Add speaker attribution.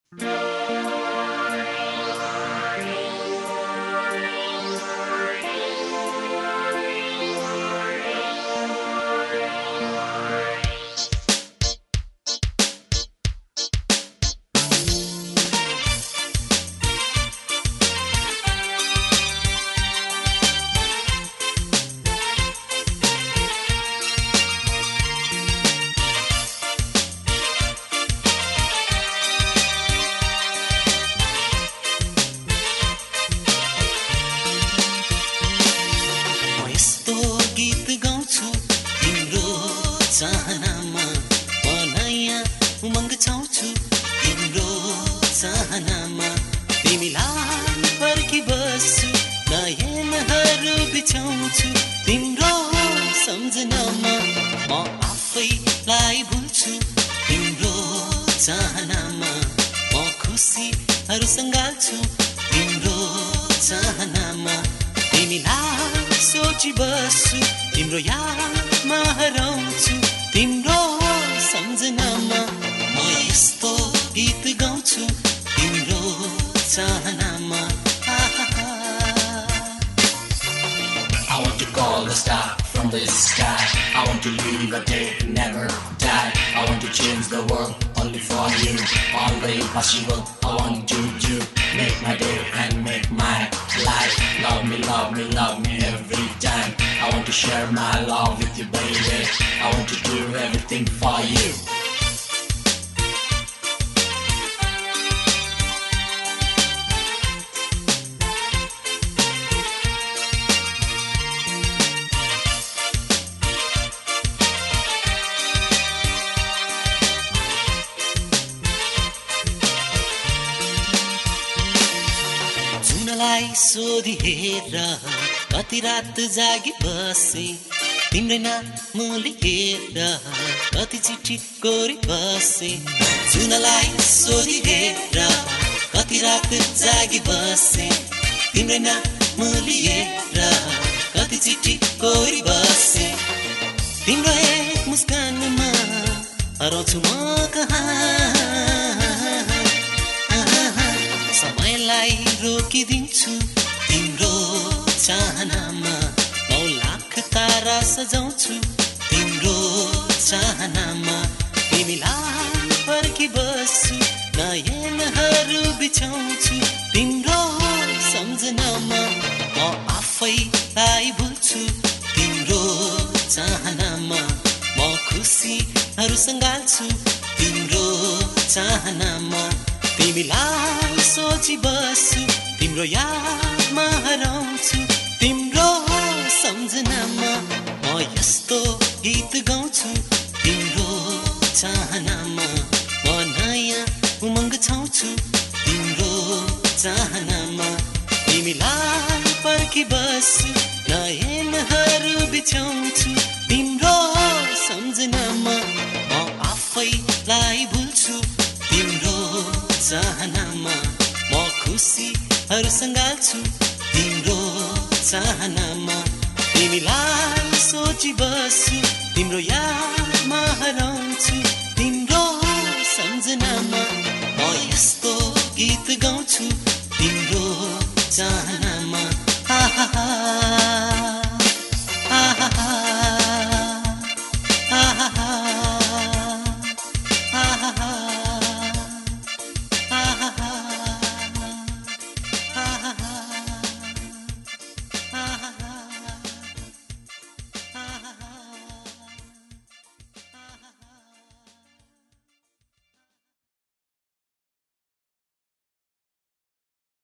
Speaker 1: चाहनामा म नयाँ उमङ्ग छाउँछु तिम्रो चाहनामा तिमीलाई पर्खी बस्छु नयनहरू बिछाउँछु तिम्रो सम्झनामा म आफैलाई भुल्छु तिम्रो चाहनामा म खुसीहरू सङ्घाल्छु तिम्रो चाहनामा तिमीलाई सोची बस्छु तिम्रो यादमा हराउँछु तिम्रो सम्झनामा म यस्तो गीत गाउँछु तिम्रो चाहनामा
Speaker 2: I want to call a star from the sky. I want to live a day, never die. I want to change the world only for you. All the impossible, I want to do. Make my day and make my life. Love me, love me, love me every time. I want to share my love with you, baby. I want to do everything for you.
Speaker 1: जुनलाई सोधी हेर कति रात जागी बसे तिम्रै नाम लेखेर कति चिठी कोरी बसे जुनलाई सोधी हेर कति रात जागी बसे तिम्रै नाम लिएर कति चिठी कोरी बसे तिम्रो एक मुस्कानमा हराउँछु म कहाँ समयलाई रोकिदिन्छु तिम्रो चाहनामा 9 लाख तारा सजाउँछु तिम्रो चाहनामा तिमीलाई पर्खी बस्छु नयनहरू बिछाउँछु तिम्रो सम्झनामा म आफैलाई भुल्छु तिम्रो चाहनामा म खुसीहरू सङ्घाल्छु तिम्रो चाहनामा तिमीलाई सोची बस्छु तिम्रो यादमा हराउँछु तिम्रो सम्झनामा म यस्तो गीत गाउँछु तिम्रो चाहनामा म नयाँ उमङ्ग छाउँछु तिम्रो चाहनामा तिमीलाई पर्खी बस्छु नयनहरू बिछाउँछु तिम्रो सम्झनामा म आफैलाई भुल्छु तिम्रो चाहनामा म खुसीहरू सङ्घाल्छु तिम्रो चाहनामा तिमीलाई सोची बस्छु तिम्रो यादमा हराउँछु